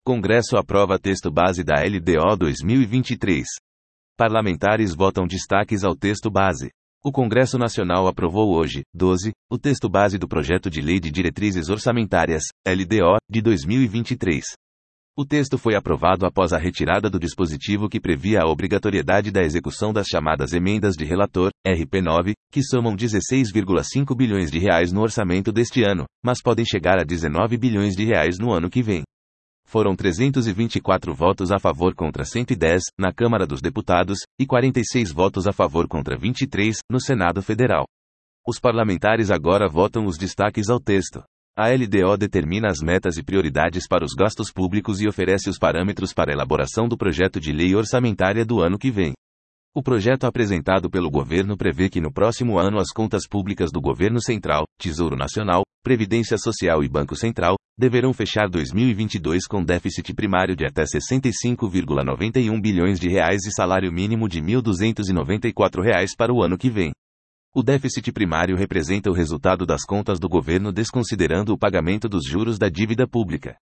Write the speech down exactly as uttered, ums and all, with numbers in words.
Congresso aprova texto base da L D O dois mil e vinte e três. Parlamentares votam destaques ao texto base. O Congresso Nacional aprovou hoje, doze, o texto base do Projeto de Lei de Diretrizes Orçamentárias, L D O, de dois mil e vinte e três. O texto foi aprovado após a retirada do dispositivo que previa a obrigatoriedade da execução das chamadas emendas de relator, R P nove, que somam dezesseis vírgula cinco bilhões de reais no orçamento deste ano, mas podem chegar a dezenove bilhões de reais no ano que vem. Foram trezentos e vinte e quatro votos a favor contra cento e dez, na Câmara dos Deputados, e quarenta e seis votos a favor contra vinte e três, no Senado Federal. Os parlamentares agora votam os destaques ao texto. A L D O determina as metas e prioridades para os gastos públicos e oferece os parâmetros para a elaboração do projeto de lei orçamentária do ano que vem. O projeto apresentado pelo governo prevê que no próximo ano as contas públicas do Governo Central, Tesouro Nacional, Previdência Social e Banco Central deverão fechar dois mil e vinte e dois com déficit primário de até sessenta e cinco vírgula noventa e um bilhões de reais e salário mínimo de mil duzentos e noventa e quatro reais para o ano que vem. O déficit primário representa o resultado das contas do governo desconsiderando o pagamento dos juros da dívida pública.